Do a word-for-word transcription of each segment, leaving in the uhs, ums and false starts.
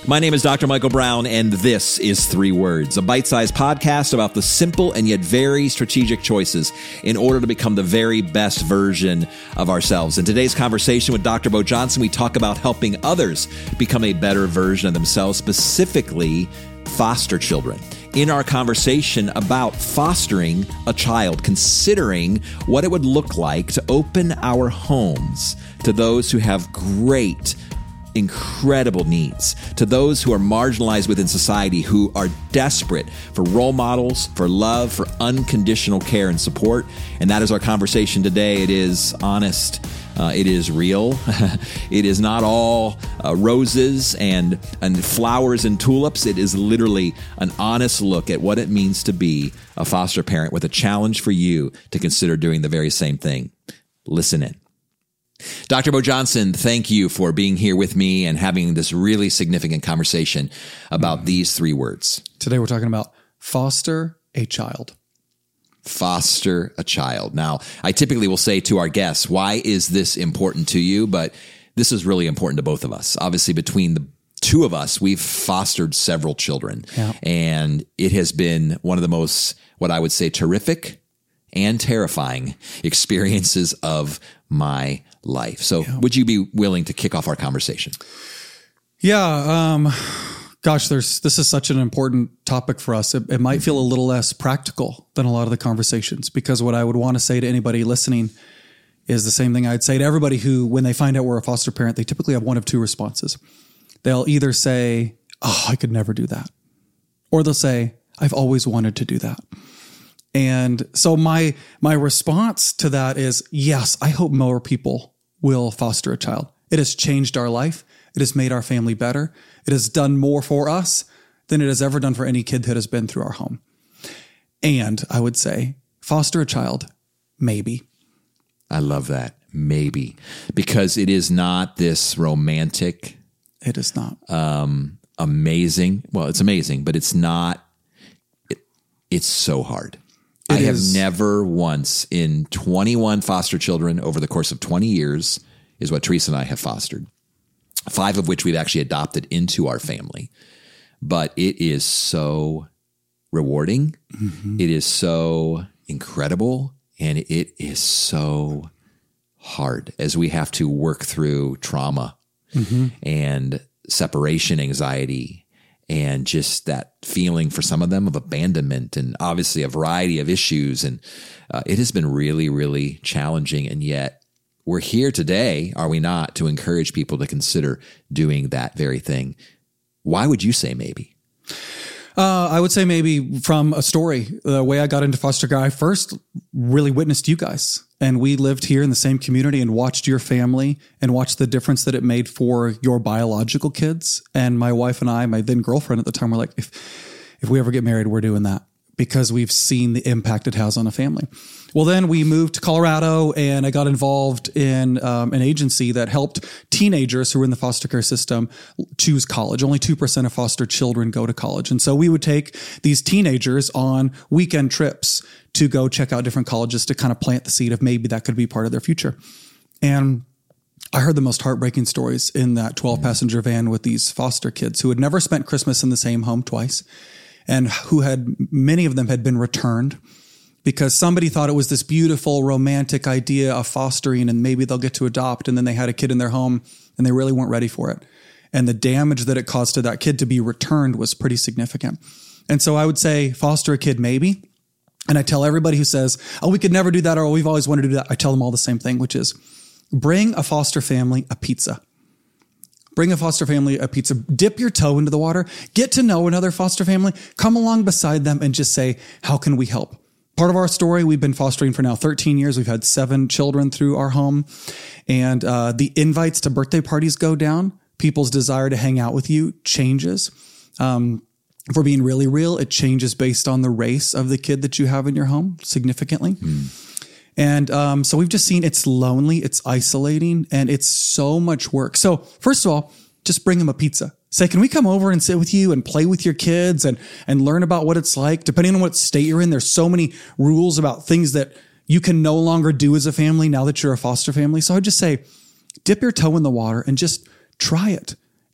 My name is Doctor Michael Brown, and this is Three Words, a bite-sized podcast about the simple and yet very strategic choices in order to become the very best version of ourselves. In today's conversation with Doctor Bo Johnson, we talk about helping others become a better version of themselves, specifically foster children. In our conversation about fostering a child, considering what it would look like to open our homes to those who have great incredible needs, to those who are marginalized within society, who are desperate for role models, for love, for unconditional care and support. And that is our conversation today. It is honest. Uh, it is real. It is not all uh, roses and, and flowers and tulips. It is literally an honest look at what it means to be a foster parent, with a challenge for you to consider doing the very same thing. Listen in. Doctor Bo Johnson, thank you for being here with me and having this really significant conversation about these three words. Today we're talking about foster a child. Foster a child. Now, I typically will say to our guests, why is this important to you? But this is really important to both of us. Obviously, between the two of us, we've fostered several children. Yeah. And it has been one of the most, what I would say, terrific and terrifying experiences of my life. So yeah. Would you be willing to kick off our conversation? Yeah. Um, gosh, there's, this is such an important topic for us. It, it might feel a little less practical than a lot of the conversations, because what I would want to say to anybody listening is the same thing I'd say to everybody who, when they find out we're a foster parent, they typically have one of two responses. They'll either say, oh, I could never do that. Or they'll say, I've always wanted to do that. And so my my response to that is, yes, I hope more people will foster a child. It has changed our life. It has made our family better. It has done more for us than it has ever done for any kid that has been through our home. And I would say, foster a child, maybe. I love that, maybe, because it is not this romantic. It is not. Um, amazing. Well, it's amazing, but it's not. It, it's so hard. It I have is. never once in twenty-one foster children over the course of twenty years is what Teresa and I have fostered, five of which we've actually adopted into our family. But it is so rewarding. Mm-hmm. It is so incredible. And it is so hard as we have to work through trauma mm-hmm. and separation anxiety, and just that feeling for some of them of abandonment, and obviously a variety of issues. And uh, it has been really, really challenging. And yet we're here today, are we not, to encourage people to consider doing that very thing. Why would you say maybe? Uh, I would say maybe from a story. The way I got into foster care, I first really witnessed you guys. And we lived here in the same community and watched your family and watched the difference that it made for your biological kids. And my wife and I, my then girlfriend at the time, were like, if if we ever get married, we're doing that, because we've seen the impact it has on a family. Well, then we moved to Colorado, and I got involved in um, an agency that helped teenagers who were in the foster care system choose college. Only two percent of foster children go to college. And so we would take these teenagers on weekend trips to go check out different colleges to kind of plant the seed of maybe that could be part of their future. And I heard the most heartbreaking stories in that twelve passenger van with these foster kids who had never spent Christmas in the same home twice, and who had, many of them had been returned because somebody thought it was this beautiful romantic idea of fostering and maybe they'll get to adopt. And then they had a kid in their home and they really weren't ready for it. And the damage that it caused to that kid to be returned was pretty significant. And so I would say foster a kid, maybe. And I tell everybody who says, oh, we could never do that, or we've always wanted to do that, I tell them all the same thing, which is bring a foster family a pizza. Bring a foster family a pizza, dip your toe into the water, get to know another foster family, come along beside them and just say, how can we help? Part of our story, we've been fostering for now thirteen years. We've had seven children through our home, and uh, the invites to birthday parties go down. People's desire to hang out with you changes. Um, if we're being really real, it changes based on the race of the kid that you have in your home significantly. Mm. And um, so we've just seen it's lonely, it's isolating, and it's so much work. So first of all, just bring them a pizza. Say, can we come over and sit with you and play with your kids and, and learn about what it's like? Depending on what state you're in, there's so many rules about things that you can no longer do as a family now that you're a foster family. So I'd just say, dip your toe in the water and just try it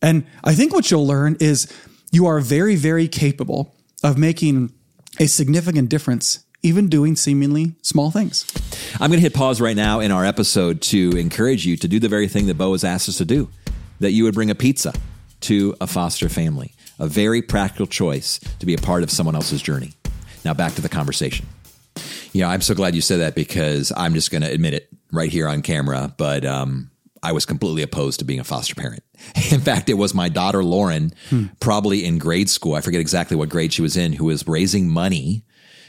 And I think what you'll learn is you are very, very capable of making a significant difference, even doing seemingly small things. I'm going to hit pause right now in our episode to encourage you to do the very thing that Bo has asked us to do, that you would bring a pizza to a foster family, a very practical choice to be a part of someone else's journey. Now back to the conversation. Yeah, I'm so glad you said that, because I'm just going to admit it right here on camera, but um, I was completely opposed to being a foster parent. In fact, it was my daughter, Lauren, hmm. probably in grade school, I forget exactly what grade she was in, who was raising money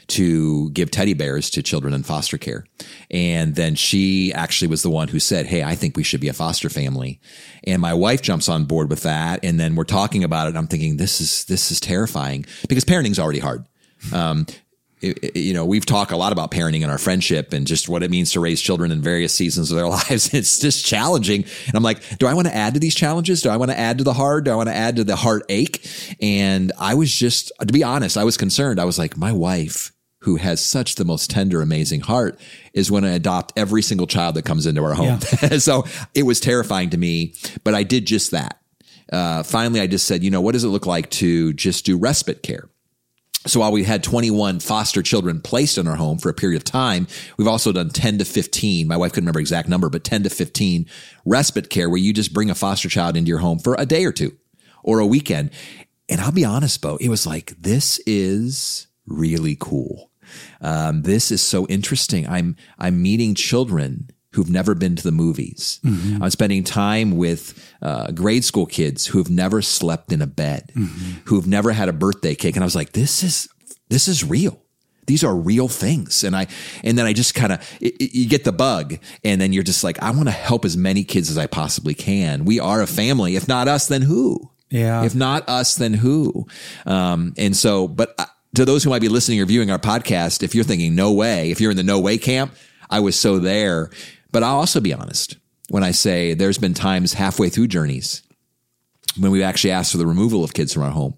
to give teddy bears to children in foster care. And then she actually was the one who said, hey, I think we should be a foster family. And my wife jumps on board with that. And then we're talking about it. And I'm thinking, this is, this is terrifying, because parenting's already hard. Um, it, it, you know, we've talked a lot about parenting in our friendship and just what it means to raise children in various seasons of their lives. It's just challenging. And I'm like, do I want to add to these challenges? Do I want to add to the hard? Do I want to add to the heartache? And I was just, to be honest, I was concerned. I was like, my wife, who has such the most tender, amazing heart, is when I adopt every single child that comes into our home. Yeah. So it was terrifying to me, but I did just that. Uh, finally, I just said, you know, what does it look like to just do respite care? So while we had twenty-one foster children placed in our home for a period of time, we've also done ten to fifteen. My wife couldn't remember the exact number, but ten to fifteen respite care, where you just bring a foster child into your home for a day or two or a weekend. And I'll be honest, Bo, it was like, this is really cool. Um, this is so interesting. I'm, I'm meeting children who've never been to the movies. Mm-hmm. I'm spending time with uh, grade school kids who've never slept in a bed, mm-hmm. who've never had a birthday cake. And I was like, this is, this is real. These are real things. And I, and then I just kind of, you get the bug, and then you're just like, I want to help as many kids as I possibly can. We are a family. If not us, then who? Yeah. If not us, then who? Um, and so, but I, to those who might be listening or viewing our podcast, if you're thinking no way, if you're in the no way camp, I was so there. But I'll also be honest when I say there's been times halfway through journeys when we've actually asked for the removal of kids from our home,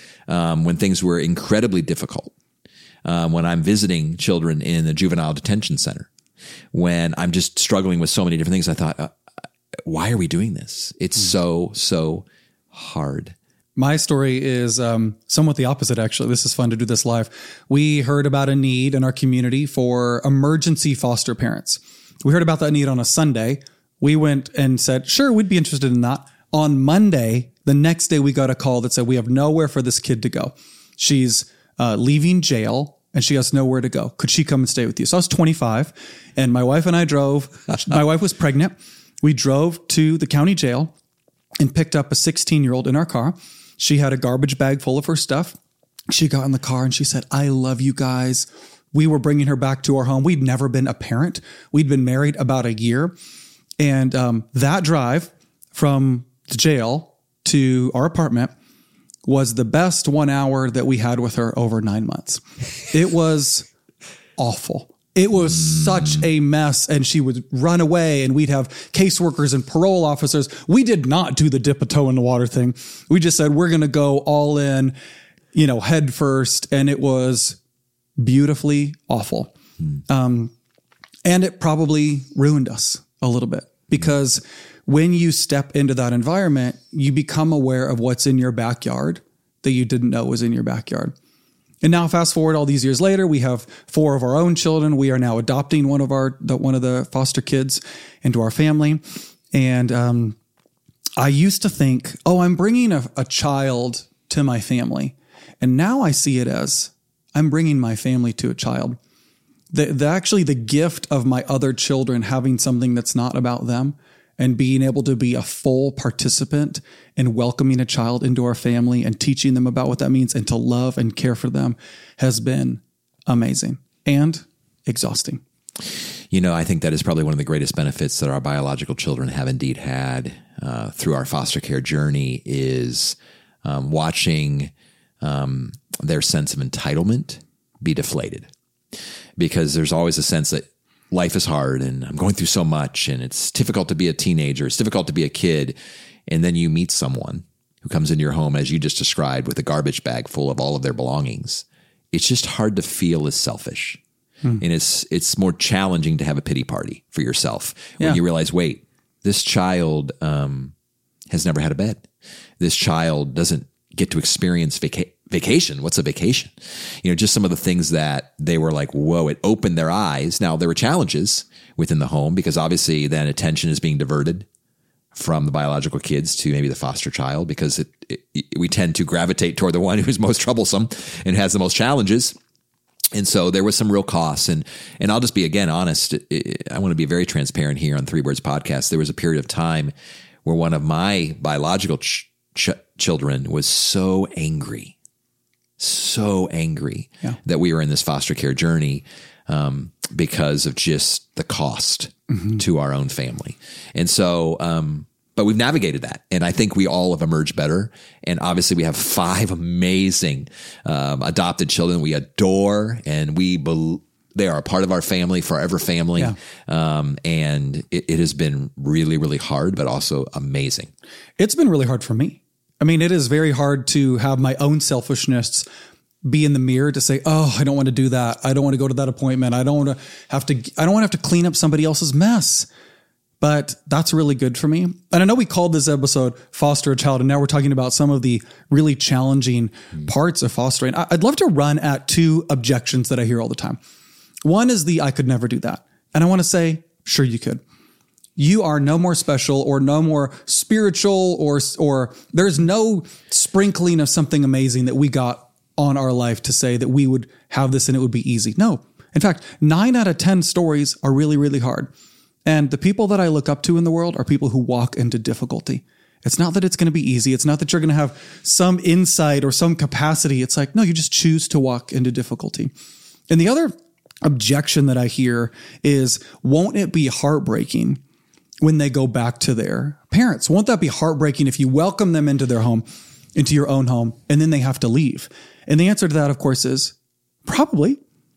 um, when things were incredibly difficult, um, when I'm visiting children in the juvenile detention center, when I'm just struggling with so many different things. I thought, uh, why are we doing this? It's mm. so, so hard. My story is um, somewhat the opposite, actually. This is fun to do this live. We heard about a need in our community for emergency foster parents. We heard about that need on a Sunday. We went and said, sure, we'd be interested in that. On Monday, the next day, we got a call that said, we have nowhere for this kid to go. She's uh, leaving jail, and she has nowhere to go. Could she come and stay with you? So I was twenty-five, and my wife and I drove. My wife was pregnant. We drove to the county jail and picked up a sixteen-year-old in our car. She had a garbage bag full of her stuff. She got in the car and she said, I love you guys. We were bringing her back to our home. We'd never been a parent. We'd been married about a year. And um, that drive from the jail to our apartment was the best one hour that we had with her over nine months. It was awful. It was mm. such a mess, and she would run away, and we'd have caseworkers and parole officers. We did not do the dip a toe in the water thing. We just said, we're going to go all in, you know, head first. And it was beautifully awful. Mm. Um, and it probably ruined us a little bit, because when you step into that environment, you become aware of what's in your backyard that you didn't know was in your backyard. And now fast forward all these years later, we have four of our own children. We are now adopting one of our, the, one of the foster kids into our family. And, um, I used to think, oh, I'm bringing a, a child to my family. And now I see it as I'm bringing my family to a child. The, the actually the gift of my other children having something that's not about them, and being able to be a full participant in welcoming a child into our family and teaching them about what that means and to love and care for them has been amazing and exhausting. You know, I think that is probably one of the greatest benefits that our biological children have indeed had uh, through our foster care journey is um, watching um, their sense of entitlement be deflated. Because there's always a sense that life is hard and I'm going through so much and it's difficult to be a teenager. It's difficult to be a kid. And then you meet someone who comes into your home, as you just described, with a garbage bag full of all of their belongings. It's just hard to feel as selfish. Hmm. And it's, it's more challenging to have a pity party for yourself when yeah. you realize, wait, this child, um, has never had a bed. This child doesn't get to experience vaca- vacation. What's a vacation? You know, just some of the things that they were like, whoa, it opened their eyes. Now, there were challenges within the home because obviously then attention is being diverted from the biological kids to maybe the foster child because it, it, it, we tend to gravitate toward the one who's most troublesome and has the most challenges. And so there was some real costs. And and I'll just be, again, honest. I want to be very transparent here on Three Words Podcast. There was a period of time where one of my biological ch- ch- children was so angry, so angry yeah. that we were in this foster care journey um, because of just the cost mm-hmm. to our own family. And so, um, but we've navigated that. And I think we all have emerged better. And obviously we have five amazing um, adopted children we adore, and we believe they are a part of our family, forever family. Yeah. Um, and it, it has been really, really hard, but also amazing. It's been really hard for me. I mean, it is very hard to have my own selfishness be in the mirror to say, oh, I don't want to do that. I don't want to go to that appointment. I don't want to have to, I don't want to have to clean up somebody else's mess. But that's really good for me. And I know we called this episode Foster a Child, and now we're talking about some of the really challenging mm. parts of fostering. I'd love to run at two objections that I hear all the time. One is the, I could never do that. And I want to say, sure, you could. You are no more special or no more spiritual or, or there's no sprinkling of something amazing that we got on our life to say that we would have this and it would be easy. No. In fact, nine out of ten stories are really, really hard. And the people that I look up to in the world are people who walk into difficulty. It's not that it's going to be easy. It's not that you're going to have some insight or some capacity. It's like, no, you just choose to walk into difficulty. And the other objection that I hear is, won't it be heartbreaking when they go back to their parents? Won't that be heartbreaking if you welcome them into their home, into your own home, and then they have to leave? And the answer to that, of course, is probably.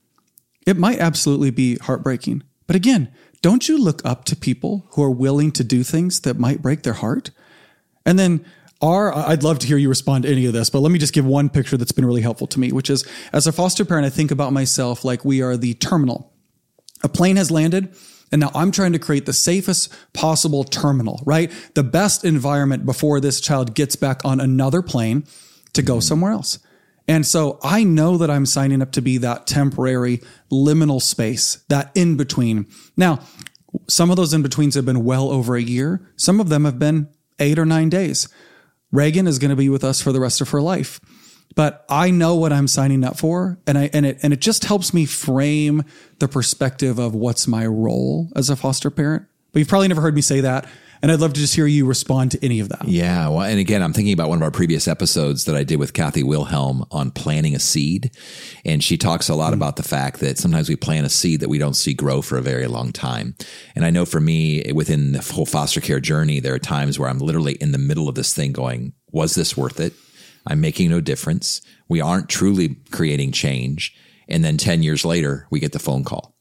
It might absolutely be heartbreaking. But again, don't you look up to people who are willing to do things that might break their heart? And then our, I'd love to hear you respond to any of this, but let me just give one picture that's been really helpful to me, which is, as a foster parent, I think about myself like we are the terminal. A plane has landed, and now I'm trying to create the safest possible terminal, right? The best environment before this child gets back on another plane to go somewhere else. And so I know that I'm signing up to be that temporary liminal space, that in between. Now, some of those in betweens have been well over a year. Some of them have been eight or nine days. Reagan is going to be with us for the rest of her life. But I know what I'm signing up for, and I and it and it just helps me frame the perspective of what's my role as a foster parent. But you've probably never heard me say that, and I'd love to just hear you respond to any of that. Yeah, well, and again, I'm thinking about one of our previous episodes that I did with Kathy Wilhelm on planting a seed, and she talks a lot mm. about the fact that sometimes we plant a seed that we don't see grow for a very long time. And I know for me, within the whole foster care journey, there are times where I'm literally in the middle of this thing going, was this worth it? I'm making no difference. We aren't truly creating change. And then ten years later, we get the phone call.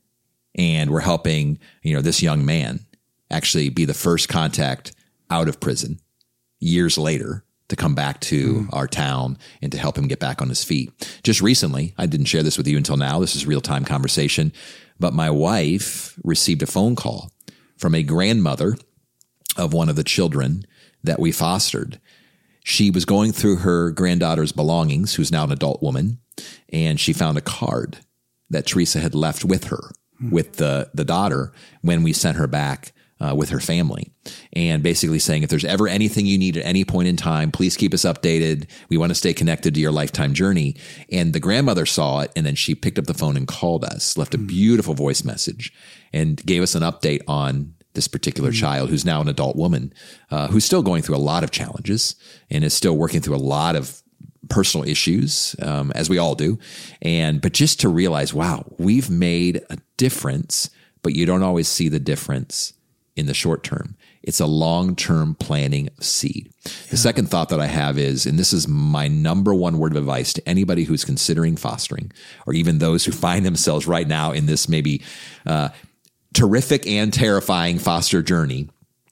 And we're helping, you know, this young man actually be the first contact out of prison years later to come back to mm. our town and to help him get back on his feet. Just recently, I didn't share this with you until now. This is real-time conversation. But my wife received a phone call from a grandmother of one of the children that we fostered. She was going through her granddaughter's belongings, who's now an adult woman, and she found a card that Teresa had left with her, mm. with the, the daughter, when we sent her back uh, with her family. And basically saying, if there's ever anything you need at any point in time, please keep us updated. We want to stay connected to your lifetime journey. And the grandmother saw it, and then she picked up the phone and called us, left a beautiful voice message, and gave us an update on this particular mm-hmm. child, who's now an adult woman, uh, who's still going through a lot of challenges and is still working through a lot of personal issues, um, as we all do. And, but just to realize, wow, we've made a difference, but you don't always see the difference in the short term. It's a long-term planting of seed. Yeah. The second thought that I have is, and this is my number one word of advice to anybody who's considering fostering, or even those who find themselves right now in this maybe, uh, terrific and terrifying foster journey,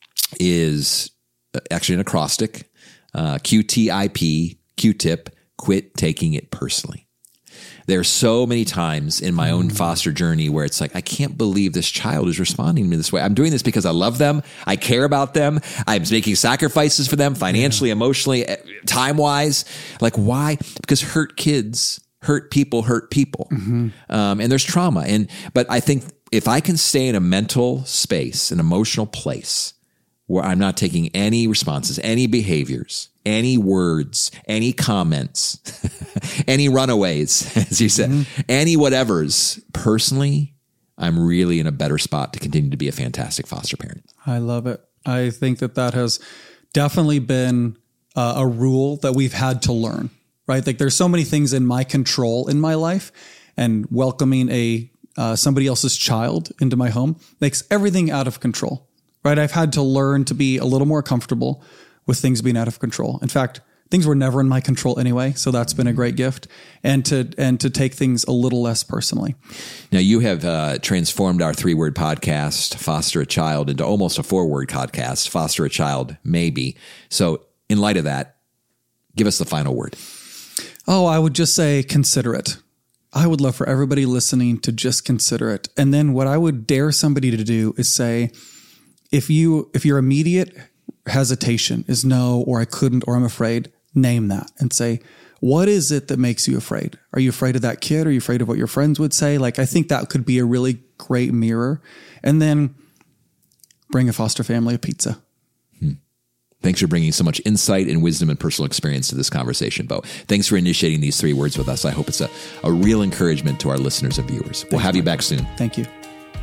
is actually an acrostic, uh, Q T I P, Q-tip, quit taking it personally. There are so many times in my own foster journey where it's like, I can't believe this child is responding to me this way. I'm doing this because I love them. I care about them. I'm making sacrifices for them financially, yeah. emotionally, time-wise. Like, why? Because hurt kids, hurt people, hurt people. Mm-hmm. Um, and there's trauma. And But I think if I can stay in a mental space, an emotional place, where I'm not taking any responses, any behaviors, any words, any comments, any runaways, as you said, mm-hmm. any whatevers. Personally, I'm really in a better spot to continue to be a fantastic foster parent. I love it. I think that that has definitely been uh, a rule that we've had to learn, right? Like there's so many things in my control in my life, and welcoming a uh, somebody else's child into my home makes everything out of control. Right? I've had to learn to be a little more comfortable with things being out of control. In fact, things were never in my control anyway, so that's been a great gift. And to and to take things a little less personally. Now, you have uh, transformed our three-word podcast, Foster a Child, into almost a four-word podcast, Foster a Child, Maybe. So in light of that, give us the final word. Oh, I would just say consider it. I would love for everybody listening to just consider it. And then what I would dare somebody to do is say, If you if your immediate hesitation is no, or I couldn't, or I'm afraid, name that and say, what is it that makes you afraid? Are you afraid of that kid? Are you afraid of what your friends would say? Like, I think that could be a really great mirror. And then bring a foster family a pizza. Hmm. Thanks for bringing so much insight and wisdom and personal experience to this conversation, Bo. Thanks for initiating these three words with us. I hope it's a, a real encouragement to our listeners and viewers. We'll Thanks, have you back soon. Thank you.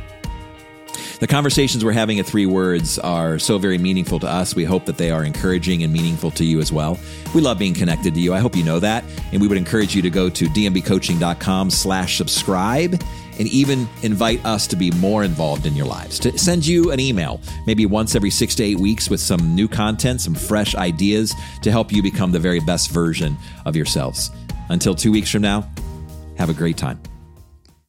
The conversations we're having at Three Words are so very meaningful to us. We hope that they are encouraging and meaningful to you as well. We love being connected to you. I hope you know that. And we would encourage you to go to dmbcoaching.com slash subscribe and even invite us to be more involved in your lives, to send you an email maybe once every six to eight weeks with some new content, some fresh ideas to help you become the very best version of yourselves. Until two weeks from now, have a great time.